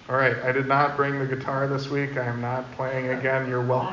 All right, I did not bring the guitar this week. I am not playing again. You're welcome.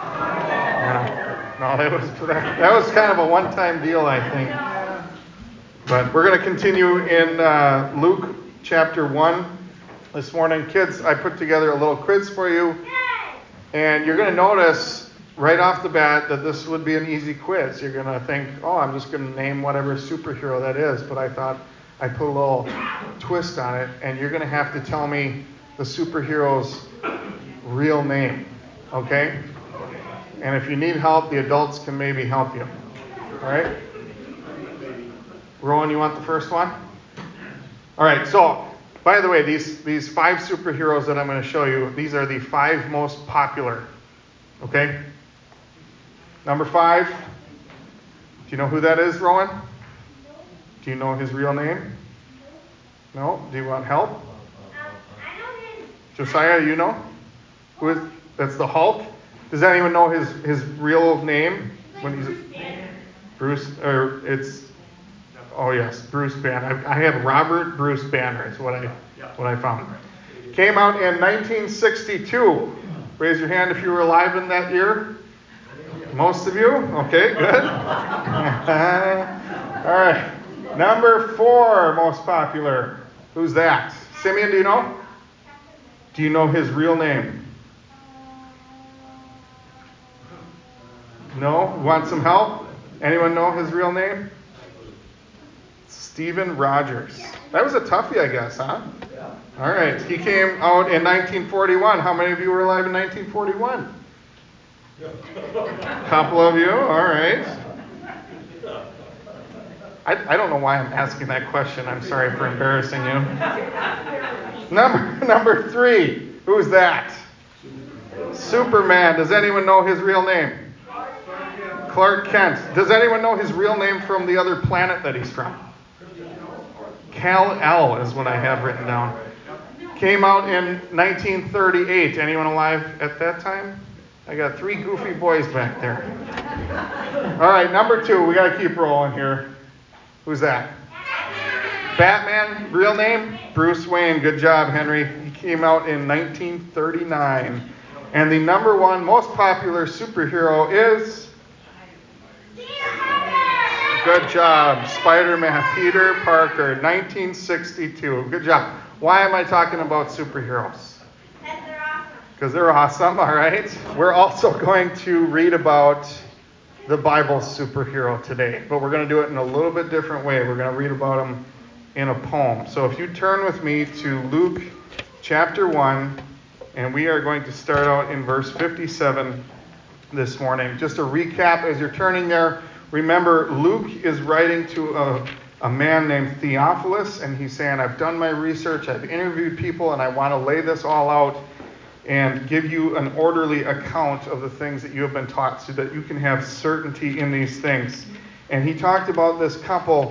No, that was kind of a one-time deal, I think. But we're going to continue in Luke chapter 1 this morning. Kids, I put together a little quiz for you. And you're going to notice right off the bat that this would be an easy quiz. You're going to think, oh, I'm just going to name whatever superhero that is. But I thought I'd put a little twist on it. And you're going to have to tell me the superhero's real name. Okay? And if you need help, the adults can maybe help you. All right? Rowan, you want the first one? All right, so, by the way, these 5 superheroes that I'm going to show you, these are the 5 most popular. Okay? Number 5. Do you know who that is, Rowan? Do you know his real name? No? Do you want help? I know his. Josiah, you know? Who is? That's the Hulk? Does anyone know his real name? Bruce Banner. Bruce, or it's... Oh yes, Bruce Banner. I have Robert Bruce Banner is what I found. Came out in 1962. Raise your hand if you were alive in that year. Most of you? Okay, good. All right. Number 4 most popular. Who's that? Simeon, do you know? Do you know his real name? No? Want some help? Anyone know his real name? Stephen Rogers. That was a toughie, I guess, huh? Yeah. All right. He came out in 1941. How many of you were alive in 1941? A couple of you. All right. I don't know why I'm asking that question. I'm sorry for embarrassing you. Number 3. Who's that? Superman. Does anyone know his real name? Clark Kent. Does anyone know his real name from the other planet that he's from? Kal-El is what I have written down. Came out in 1938. Anyone alive at that time? I got 3 goofy boys back there. All right, number 2. We got to keep rolling here. Who's that? Batman. Real name? Bruce Wayne. Good job, Henry. He came out in 1939. And the number 1 most popular superhero is... Good job. Spider-Man. Peter Parker, 1962. Good job. Why am I talking about superheroes? Because they're awesome, all right? We're also going to read about the Bible superhero today, but we're going to do it in a little bit different way. We're going to read about them in a poem. So if you turn with me to Luke chapter 1, and we are going to start out in verse 57 this morning. Just a recap as you're turning there. Remember, Luke is writing to a man named Theophilus, and he's saying, I've done my research, I've interviewed people, and I want to lay this all out and give you an orderly account of the things that you have been taught so that you can have certainty in these things. And he talked about this couple,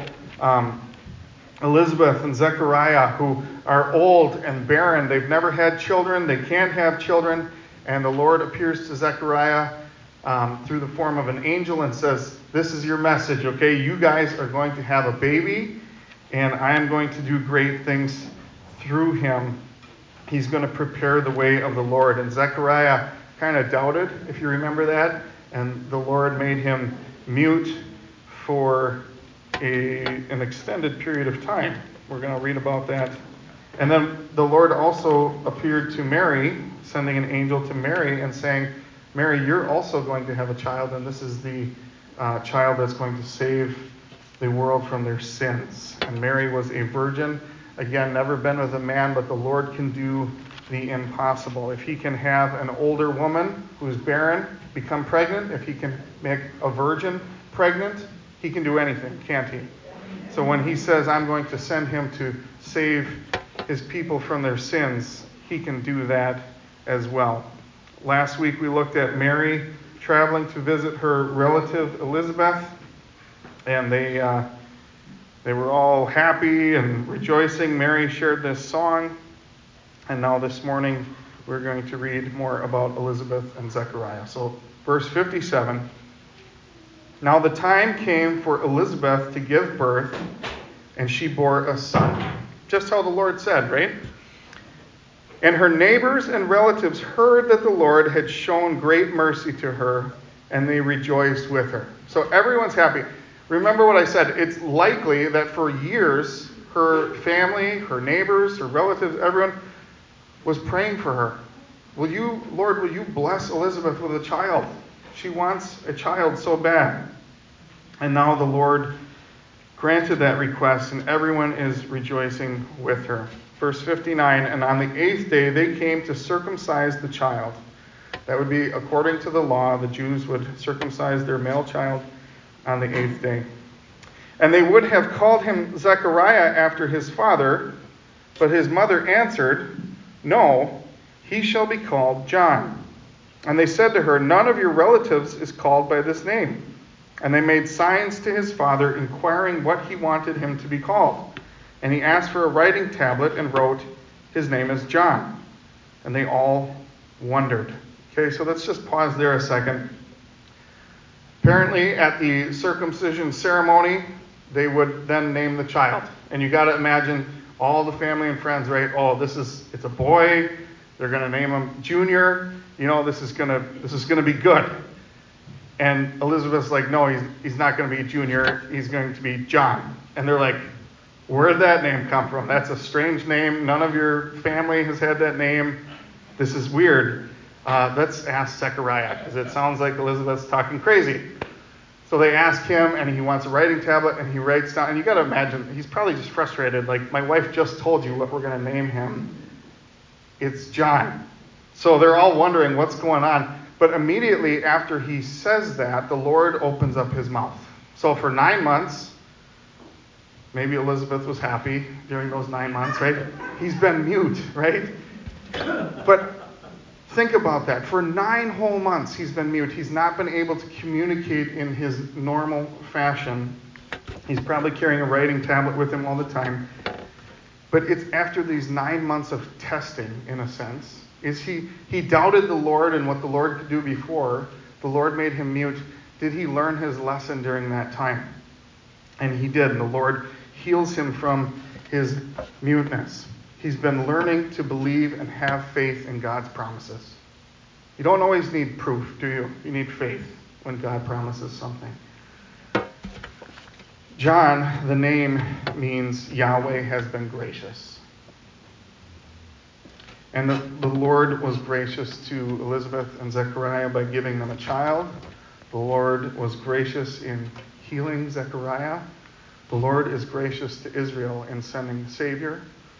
Elizabeth and Zechariah, who are old and barren. They've never had children. They can't have children. And the Lord appears to Zechariah through the form of an angel and says, this is your message, okay? You guys are going to have a baby, and I am going to do great things through him. He's going to prepare the way of the Lord. And Zechariah kind of doubted, if you remember that, and the Lord made him mute for an extended period of time. We're going to read about that. And then the Lord also appeared to Mary, sending an angel to Mary and saying, Mary, you're also going to have a child, and this is the child that's going to save the world from their sins. And Mary was a virgin, again, never been with a man, but the Lord can do the impossible. If he can have an older woman who's barren become pregnant, if he can make a virgin pregnant, he can do anything, can't he? So when he says, I'm going to send him to save his people from their sins, he can do that as well. Last week we looked at Mary traveling to visit her relative Elizabeth, and they were all happy and rejoicing. Mary shared this song, and now this morning we're going to read more about Elizabeth and Zechariah. So verse 57, now the time came for Elizabeth to give birth, and she bore a son. Just how the Lord said, right? And her neighbors and relatives heard that the Lord had shown great mercy to her, and they rejoiced with her. So everyone's happy. Remember what I said. It's likely that for years, her family, her neighbors, her relatives, everyone was praying for her. Lord, will you bless Elizabeth with a child? She wants a child so bad. And now the Lord granted that request, and everyone is rejoicing with her. Verse 59, and on the 8th day they came to circumcise the child. That would be according to the law. The Jews would circumcise their male child on the 8th day. And they would have called him Zechariah after his father, but his mother answered, no, he shall be called John. And they said to her, none of your relatives is called by this name. And they made signs to his father, inquiring what he wanted him to be called. And he asked for a writing tablet and wrote, his name is John. And they all wondered. Okay, so let's just pause there a second. Apparently, at the circumcision ceremony, they would then name the child. And you got to imagine all the family and friends, right? Oh, it's a boy. They're going to name him Junior. This is going to be good. And Elizabeth's like, no, he's not going to be Junior. He's going to be John. And they're like, where'd that name come from? That's a strange name. None of your family has had that name. This is weird. Let's ask Zechariah, because it sounds like Elizabeth's talking crazy. So they ask him, and he wants a writing tablet, and he writes down. And you got to imagine, he's probably just frustrated. Like, my wife just told you what we're going to name him. It's John. So they're all wondering what's going on. But immediately after he says that, the Lord opens up his mouth. So for 9 months, maybe Elizabeth was happy during those 9 months, right? He's been mute, right? But think about that. For 9 whole months, he's been mute. He's not been able to communicate in his normal fashion. He's probably carrying a writing tablet with him all the time. But it's after these 9 months of testing, in a sense. He doubted the Lord and what the Lord could do before. The Lord made him mute. Did he learn his lesson during that time? And he did. And the Lord heals him from his muteness. He's been learning to believe and have faith in God's promises. You don't always need proof, do you? You need faith when God promises something. John, the name means Yahweh has been gracious. And the Lord was gracious to Elizabeth and Zechariah by giving them a child. The Lord was gracious in healing Zechariah. The Lord is gracious to Israel in sending a Savior.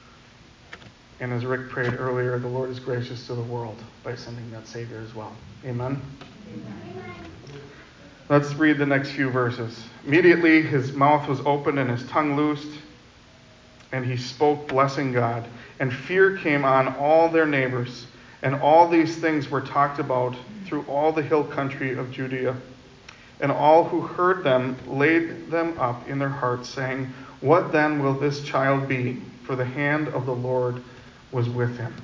And as Rick prayed earlier, the Lord is gracious to the world by sending that Savior as well. Amen? Amen. Let's read the next few verses. Immediately his mouth was opened and his tongue loosed, and he spoke, blessing God. And fear came on all their neighbors, and all these things were talked about through all the hill country of Judea. And all who heard them laid them up in their hearts, saying, what then will this child be? For the hand of the Lord was with him.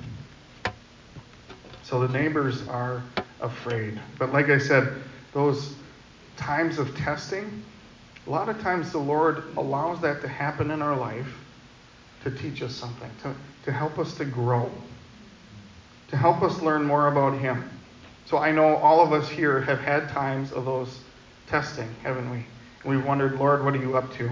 So the neighbors are afraid. But like I said, those times of testing, a lot of times the Lord allows that to happen in our life to teach us something, to help us to grow, to help us learn more about him. So I know all of us here have had times of those testing, haven't we? And we've wondered, Lord, what are you up to?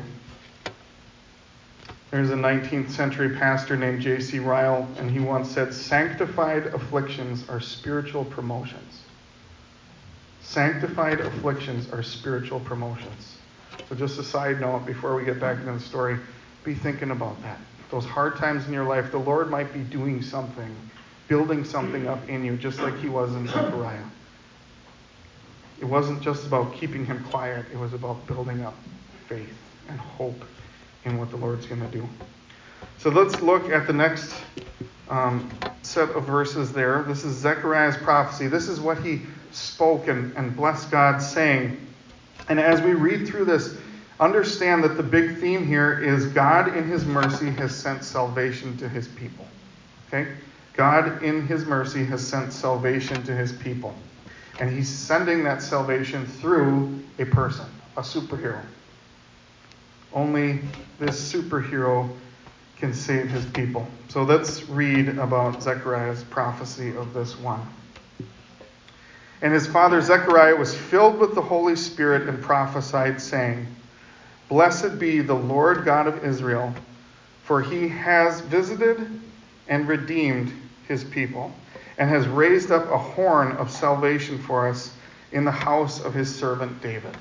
There's a 19th century pastor named J.C. Ryle, and he once said, sanctified afflictions are spiritual promotions. Sanctified afflictions are spiritual promotions. So just a side note before we get back into the story, be thinking about that. Those hard times in your life, the Lord might be doing something, building something up in you, just like he was in Zechariah. It wasn't just about keeping him quiet. It was about building up faith and hope in what the Lord's going to do. So let's look at the next set of verses there. This is Zechariah's prophecy. This is what he spoke and blessed God, saying. And as we read through this, understand that the big theme here is God in his mercy has sent salvation to his people. Okay? God in his mercy has sent salvation to his people. And he's sending that salvation through a person, a superhero. Only this superhero can save his people. So let's read about Zechariah's prophecy of this one. And his father Zechariah was filled with the Holy Spirit and prophesied, saying, Blessed be the Lord God of Israel, for he has visited and redeemed his people, and has raised up a horn of salvation for us in the house of his servant David,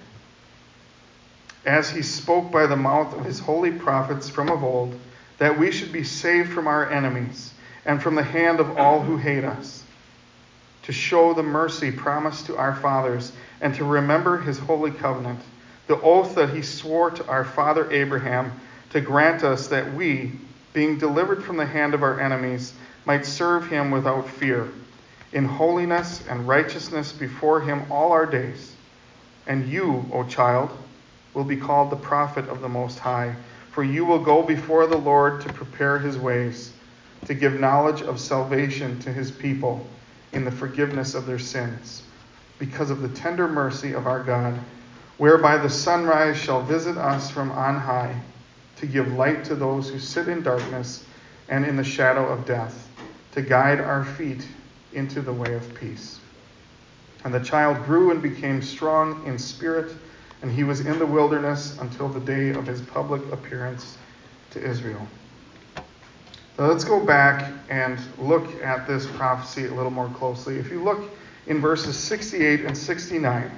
as he spoke by the mouth of his holy prophets from of old, that we should be saved from our enemies and from the hand of all who hate us, to show the mercy promised to our fathers, and to remember his holy covenant, the oath that he swore to our father Abraham, to grant us that we, being delivered from the hand of our enemies, might serve him without fear, in holiness and righteousness before him all our days. And you, O child, will be called the prophet of the Most High, for you will go before the Lord to prepare his ways, to give knowledge of salvation to his people in the forgiveness of their sins, because of the tender mercy of our God, whereby the sunrise shall visit us from on high, to give light to those who sit in darkness and in the shadow of death, to guide our feet into the way of peace. And the child grew and became strong in spirit, and he was in the wilderness until the day of his public appearance to Israel. So let's go back and look at this prophecy a little more closely. If you look in verses 68 and 69,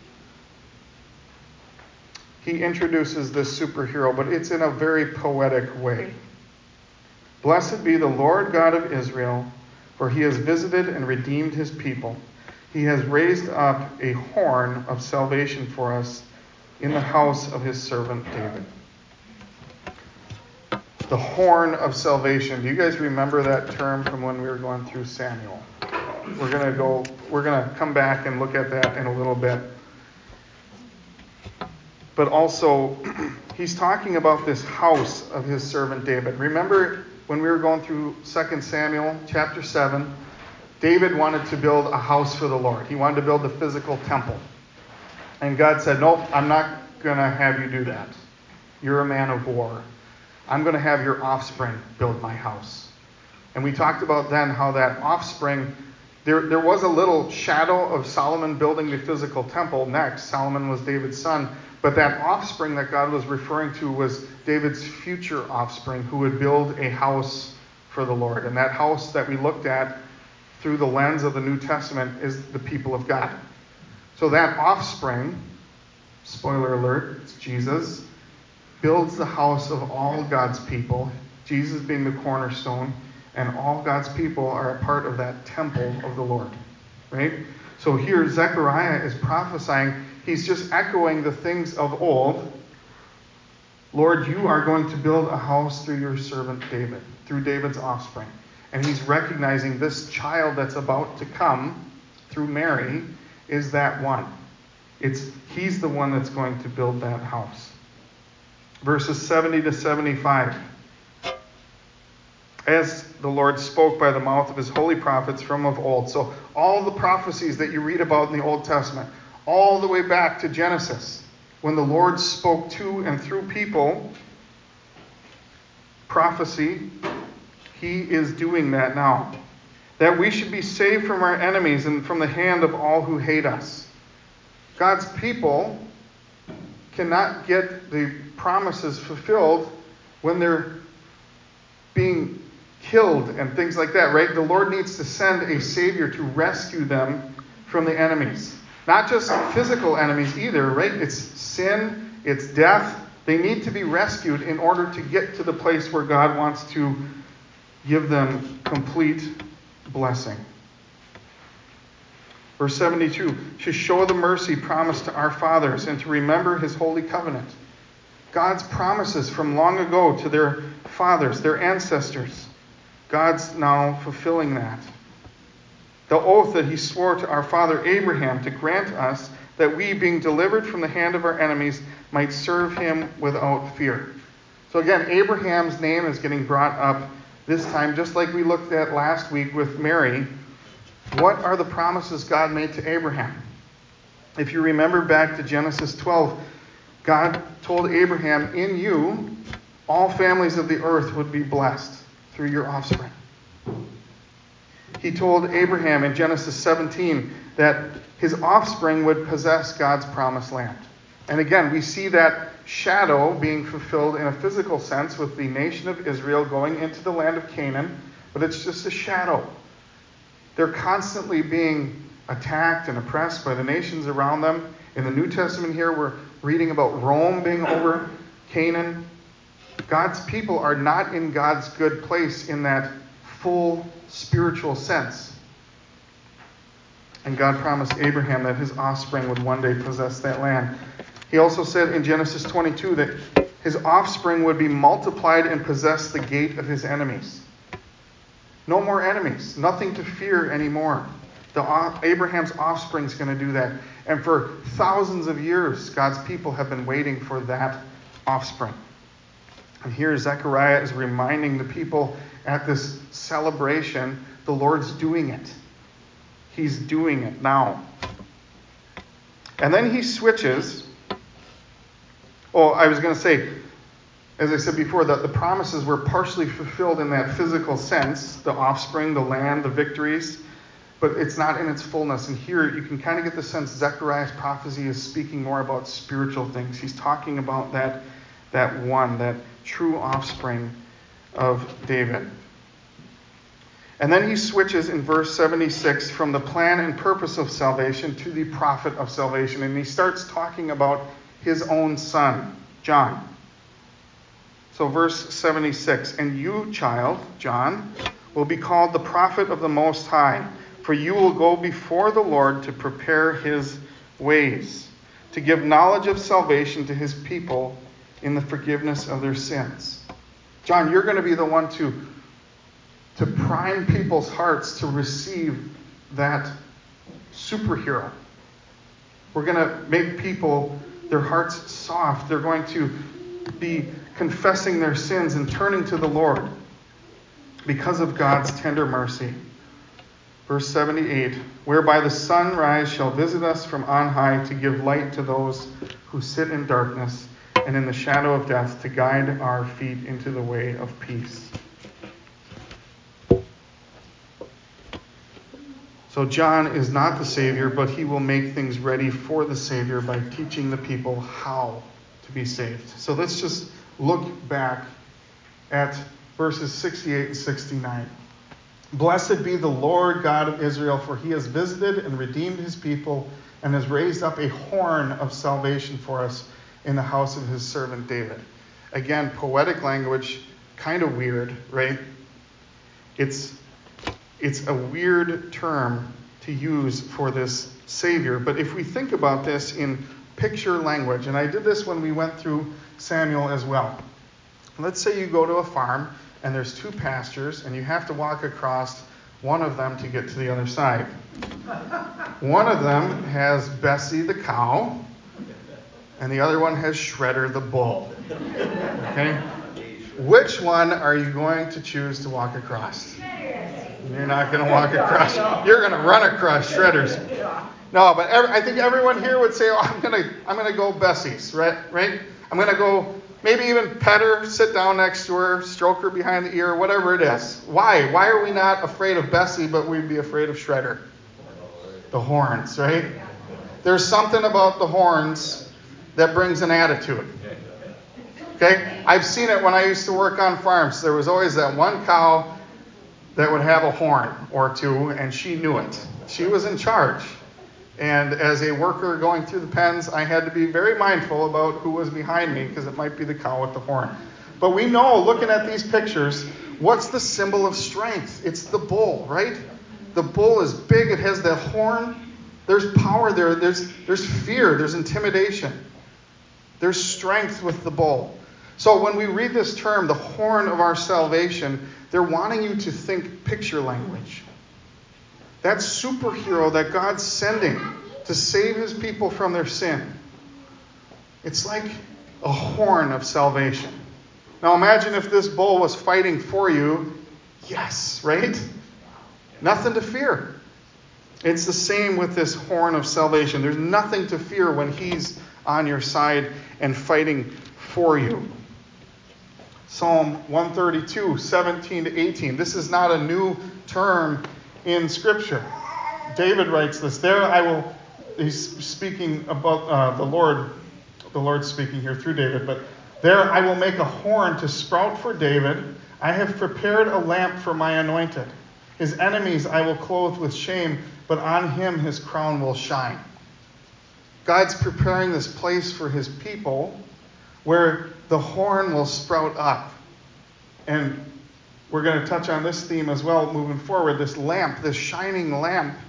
he introduces this superhero, but it's in a very poetic way. Blessed be the Lord God of Israel, for he has visited and redeemed his people. He has raised up a horn of salvation for us in the house of his servant David. The horn of salvation. Do you guys remember that term from when we were going through Samuel? We're going to come back and look at that in a little bit. But also, he's talking about this house of his servant David. Remember when we were going through 2 Samuel chapter 7, David wanted to build a house for the Lord. He wanted to build a physical temple. And God said, nope, I'm not going to have you do that. You're a man of war. I'm going to have your offspring build my house. And we talked about then how that offspring, there was a little shadow of Solomon building the physical temple next. Solomon was David's son. But that offspring that God was referring to was David's future offspring who would build a house for the Lord. And that house that we looked at through the lens of the New Testament is the people of God. So that offspring, spoiler alert, it's Jesus, builds the house of all God's people, Jesus being the cornerstone, and all God's people are a part of that temple of the Lord. Right? So here Zechariah is prophesying. He's just echoing the things of old. Lord, you are going to build a house through your servant David, through David's offspring. And he's recognizing this child that's about to come through Mary is that one. He's the one that's going to build that house. Verses 70 to 75. As the Lord spoke by the mouth of his holy prophets from of old. So all the prophecies that you read about in the Old Testament, all the way back to Genesis, when the Lord spoke to and through people, prophecy, he is doing that now. That we should be saved from our enemies and from the hand of all who hate us. God's people cannot get the promises fulfilled when they're being killed and things like that, right? The Lord needs to send a Savior to rescue them from the enemies. Not just physical enemies either, right? It's sin, it's death. They need to be rescued in order to get to the place where God wants to give them complete blessing. Verse 72, to show the mercy promised to our fathers and to remember his holy covenant. God's promises from long ago to their fathers, their ancestors. God's now fulfilling that. The oath that he swore to our father Abraham to grant us that we, being delivered from the hand of our enemies, might serve him without fear. So again, Abraham's name is getting brought up this time, just like we looked at last week with Mary. What are the promises God made to Abraham? If you remember back to Genesis 12, God told Abraham, in you, All families of the earth would be blessed through your offspring. He told Abraham in Genesis 17 that his offspring would possess God's promised land. And again, we see that shadow being fulfilled in a physical sense with the nation of Israel going into the land of Canaan, but it's just a shadow. They're constantly being attacked and oppressed by the nations around them. In the New Testament here, we're reading about Rome being over Canaan. God's people are not in God's good place in that full spiritual sense. And God promised Abraham that his offspring would one day possess that land. He also said in Genesis 22 that his offspring would be multiplied and possess the gate of his enemies. No more enemies. Nothing to fear anymore. Abraham's offspring is going to do that. And for thousands of years, God's people have been waiting for that offspring. And here Zechariah is reminding the people at this celebration, the Lord's doing it. He's doing it now. And then he switches. Oh, I was going to say, as I said before, that the promises were partially fulfilled in that physical sense, the offspring, the land, the victories, but it's not in its fullness. And here you can kind of get the sense Zechariah's prophecy is speaking more about spiritual things. He's talking about that true offspring of David. And then he switches in verse 76 from the plan and purpose of salvation to the prophet of salvation. And he starts talking about his own son, John. So verse 76, and you, child, John, will be called the prophet of the Most High, for you will go before the Lord to prepare his ways, to give knowledge of salvation to his people in the forgiveness of their sins. John, you're going to be the one to prime people's hearts to receive that superhero. We're going to make people, their hearts soft. They're going to be confessing their sins and turning to the Lord because of God's tender mercy. Verse 78, whereby the sunrise shall visit us from on high to give light to those who sit in darkness and in the shadow of death, to guide our feet into the way of peace. So John is not the Savior, but he will make things ready for the Savior by teaching the people how to be saved. So let's just look back at verses 68 and 69. Blessed be the Lord God of Israel, for he has visited and redeemed his people and has raised up a horn of salvation for us in the house of his servant David. Again, poetic language, kind of weird, right? It's a weird term to use for this Savior. But if we think about this in picture language, and I did this when we went through Samuel as well. Let's say you go to a farm and there's two pastures and you have to walk across one of them to get to the other side. One of them has Bessie the cow and the other one has Shredder the bull. Okay? Which one are you going to choose to walk across? You're not going to walk across. You're going to run across Shredder's. No, but I think everyone here would say, "Oh, I'm going to go Bessie's, right? I'm going to go maybe even pet her, sit down next to her, stroke her behind the ear, whatever it is." Why? Why are we not afraid of Bessie, but we'd be afraid of Shredder? The horns, right? There's something about the horns that brings an attitude. Okay? I've seen it when I used to work on farms. There was always that one cow that would have a horn or two, and she knew it. She was in charge. And as a worker going through the pens, I had to be very mindful about who was behind me, because it might be the cow with the horn. But we know, looking at these pictures, what's the symbol of strength? It's the bull, right? The bull is big. It has that horn. There's power there. There's fear. There's intimidation. There's strength with the bull. So when we read this term, the horn of our salvation, they're wanting you to think picture language. That superhero that God's sending to save his people from their sin. It's like a horn of salvation. Now imagine if this bull was fighting for you. Yes, right? Nothing to fear. It's the same with this horn of salvation. There's nothing to fear when he's on your side and fighting for you. Psalm 132, 17 to 18. This is not a new term in Scripture. David writes this. He's speaking about the Lord's speaking here through David, but there I will make a horn to sprout for David. I have prepared a lamp for my anointed. His enemies I will clothe with shame, but on him his crown will shine. God's preparing this place for his people where the horn will sprout up. And we're going to touch on this theme as well moving forward, this lamp, this shining lamp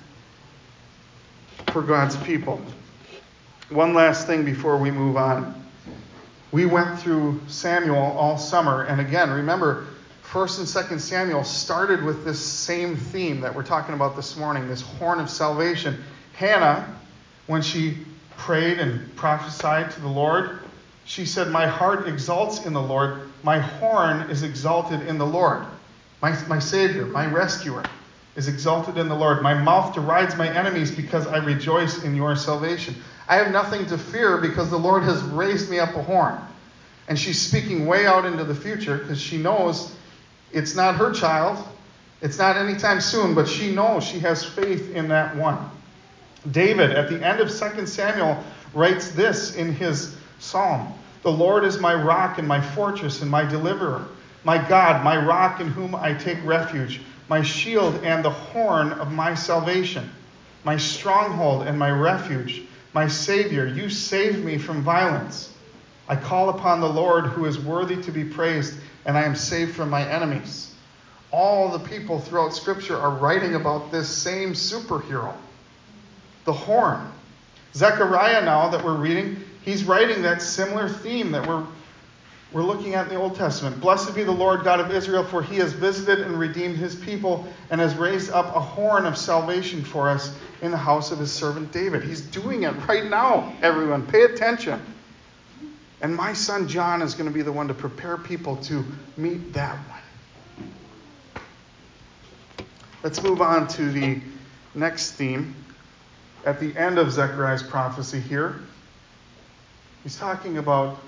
for God's people. One last thing before we move on. We went through Samuel all summer, and again, remember, 1st and 2nd Samuel started with this same theme that we're talking about this morning, this horn of salvation. Hannah, when she prayed and prophesied to the Lord, she said, "My heart exalts in the Lord. My horn is exalted in the Lord." My Savior, my rescuer, is exalted in the Lord. My mouth derides my enemies because I rejoice in your salvation. I have nothing to fear because the Lord has raised me up a horn. And she's speaking way out into the future because she knows it's not her child. It's not anytime soon, but she knows she has faith in that one. David, at the end of 2 Samuel, writes this in his psalm. "The Lord is my rock and my fortress and my deliverer, my God, my rock in whom I take refuge, my shield and the horn of my salvation, my stronghold and my refuge, my Savior, you save me from violence. I call upon the Lord who is worthy to be praised, and I am saved from my enemies." All the people throughout Scripture are writing about this same superhero, the horn. Zechariah now that we're reading, he's writing that similar theme that we're looking at in the Old Testament. "Blessed be the Lord God of Israel, for he has visited and redeemed his people and has raised up a horn of salvation for us in the house of his servant David." He's doing it right now, everyone. Pay attention. And my son John is going to be the one to prepare people to meet that one. Let's move on to the next theme. At the end of Zechariah's prophecy here, he's talking about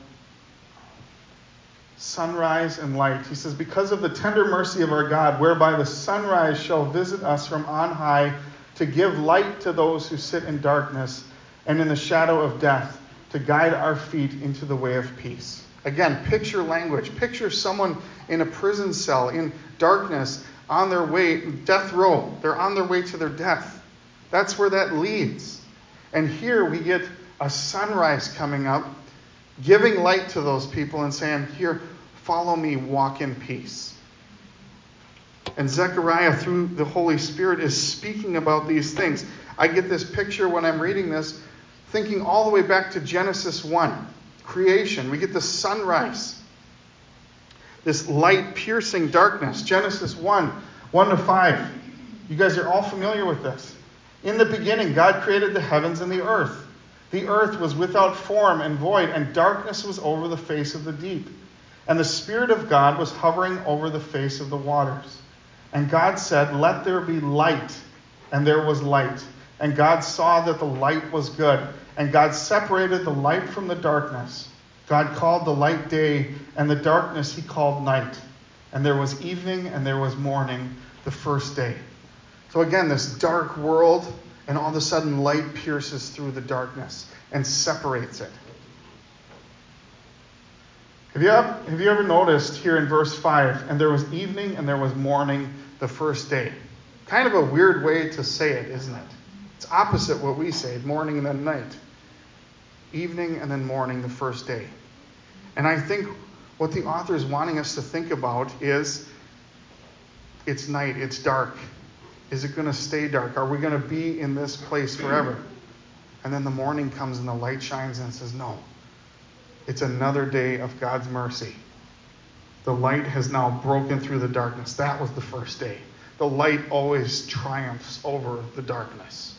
sunrise and light. He says, "Because of the tender mercy of our God, whereby the sunrise shall visit us from on high, to give light to those who sit in darkness and in the shadow of death, to guide our feet into the way of peace." Again, picture language. Picture someone in a prison cell, in darkness, on their way, death row. They're on their way to their death. That's where that leads. And here we get a sunrise coming up, giving light to those people and saying, "Here, follow me, walk in peace." And Zechariah, through the Holy Spirit, is speaking about these things. I get this picture when I'm reading this, thinking all the way back to Genesis 1, creation. We get the sunrise, this light piercing darkness. Genesis 1, 1 to 5. You guys are all familiar with this. "In the beginning, God created the heavens and the earth. The earth was without form and void, and darkness was over the face of the deep. And the Spirit of God was hovering over the face of the waters. And God said, 'Let there be light.' And there was light. And God saw that the light was good. And God separated the light from the darkness. God called the light day, and the darkness he called night. And there was evening, and there was morning, the first day." So again, this dark world, and all of a sudden light pierces through the darkness and separates it. Have you ever noticed here in verse 5, "And there was evening and there was morning the first day"? Kind of a weird way to say it, isn't it? It's opposite what we say, morning and then night. Evening and then morning the first day. And I think what the author is wanting us to think about is, it's night, it's dark. Is it going to stay dark? Are we going to be in this place forever? And then the morning comes and the light shines and says, no. It's another day of God's mercy. The light has now broken through the darkness. That was the first day. The light always triumphs over the darkness.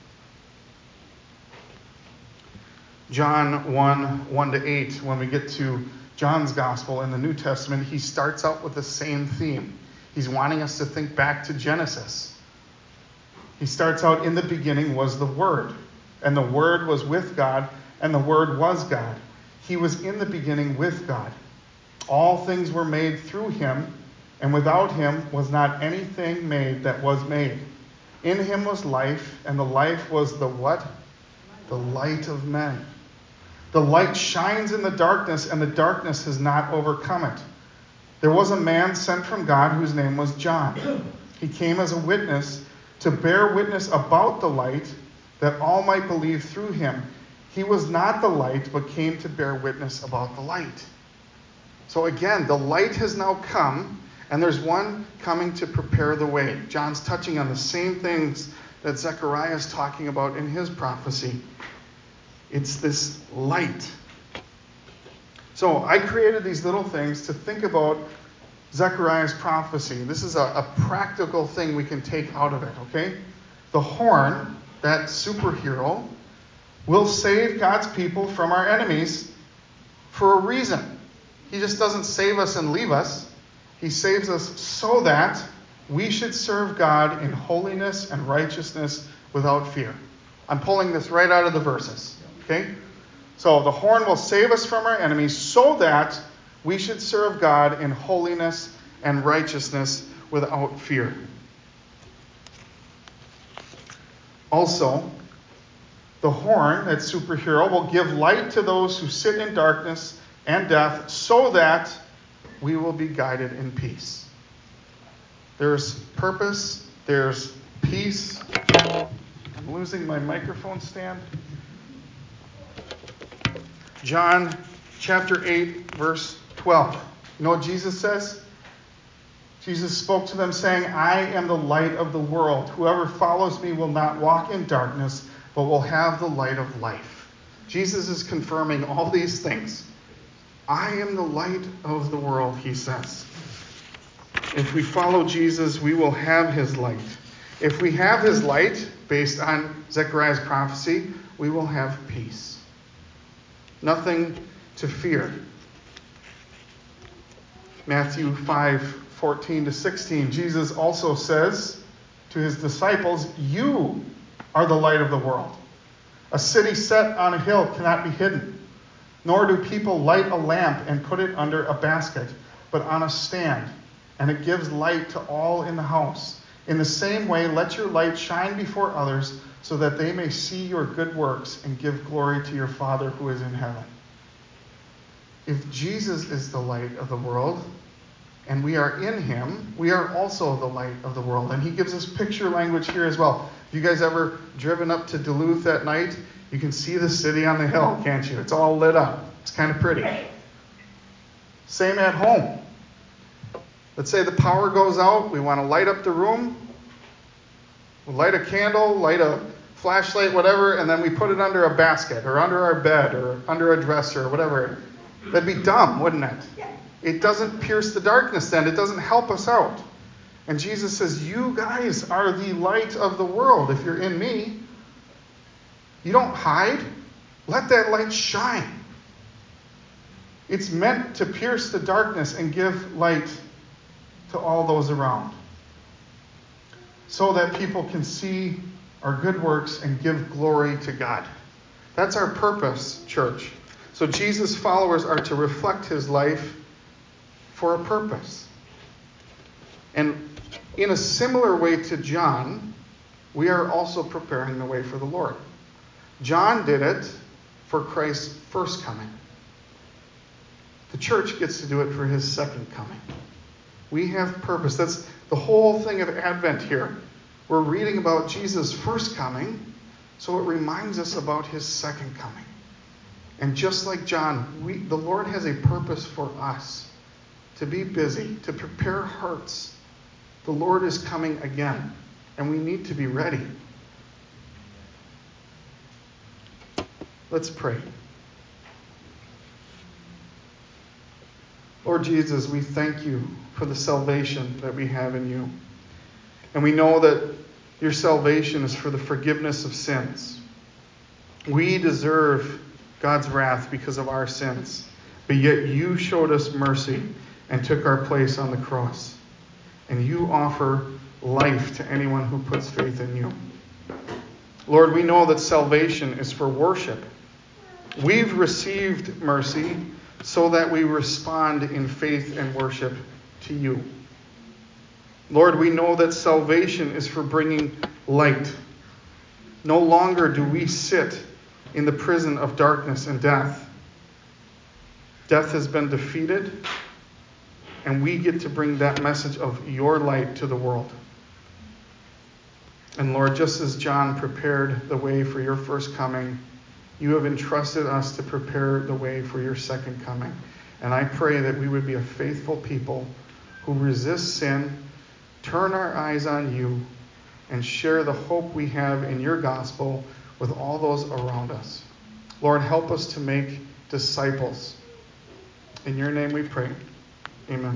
John 1, 1 to 8, when we get to John's Gospel in the New Testament, he starts out with the same theme. He's wanting us to think back to Genesis. He starts out, "In the beginning was the Word, and the Word was with God, and the Word was God. He was in the beginning with God. All things were made through him, and without him was not anything made that was made. In him was life, and the life was the what? The light of men. The light shines in the darkness, and the darkness has not overcome it. There was a man sent from God whose name was John. He came as a witness to bear witness about the light, that all might believe through him. He was not the light, but came to bear witness about the light. So again, the light has now come, and there's one coming to prepare the way. John's touching on the same things that Zechariah is talking about in his prophecy. It's this light. So I created these little things to think about Zechariah's prophecy. This is a practical thing we can take out of it, okay? The horn, that superhero, will save God's people from our enemies for a reason. He just doesn't save us and leave us. He saves us so that we should serve God in holiness and righteousness without fear. I'm pulling this right out of the verses, okay? So the horn will save us from our enemies so that we should serve God in holiness and righteousness without fear. Also, the horn, that superhero, will give light to those who sit in darkness and death so that we will be guided in peace. There's purpose, there's peace. I'm losing my microphone stand. John chapter 8, verse 12. You know what Jesus says? Jesus spoke to them saying, I am the light of the world. Whoever follows me will not walk in darkness, but will have the light of life. Jesus is confirming all these things. I am the light of the world, he says. If we follow Jesus, we will have his light. If we have his light, based on Zechariah's prophecy, we will have peace. Nothing to fear. Matthew 5:14-16, Jesus also says to his disciples, you are the light of the world. A city set on a hill cannot be hidden, nor do people light a lamp and put it under a basket, but on a stand, and it gives light to all in the house. In the same way, let your light shine before others, so that they may see your good works and give glory to your Father who is in heaven. If Jesus is the light of the world, and we are in him, we are also the light of the world. And he gives us picture language here as well. If you guys ever driven up to Duluth at night, you can see the city on the hill, can't you? It's all lit up. It's kind of pretty. Same at home. Let's say the power goes out. We want to light up the room. We light a candle, light a flashlight, whatever, and then we put it under a basket or under our bed or under a dresser or whatever. That'd be dumb, wouldn't it? It doesn't pierce the darkness then. It doesn't help us out. And Jesus says, you guys are the light of the world. If you're in me, you don't hide. Let that light shine. It's meant to pierce the darkness and give light to all those around, so that people can see our good works and give glory to God. That's our purpose, church. So Jesus' followers are to reflect his life for a purpose. And in a similar way to John, we are also preparing the way for the Lord. John did it for Christ's first coming. The church gets to do it for his second coming. We have purpose. That's the whole thing of Advent here. We're reading about Jesus' first coming, so it reminds us about his second coming. And just like John, the Lord has a purpose for us. To be busy, to prepare hearts. The Lord is coming again, and we need to be ready. Let's pray. Lord Jesus, we thank you for the salvation that we have in you. And we know that your salvation is for the forgiveness of sins. We deserve God's wrath because of our sins, but yet you showed us mercy and took our place on the cross. And you offer life to anyone who puts faith in you. Lord, we know that salvation is for worship. We've received mercy, so that we respond in faith and worship to you. Lord, we know that salvation is for bringing light. No longer do we sit in the prison of darkness and death. Death has been defeated, and we get to bring that message of your light to the world. And Lord, just as John prepared the way for your first coming, you have entrusted us to prepare the way for your second coming. And I pray that we would be a faithful people who resist sin, turn our eyes on you, and share the hope we have in your gospel with all those around us. Lord, help us to make disciples. In your name we pray. Amen.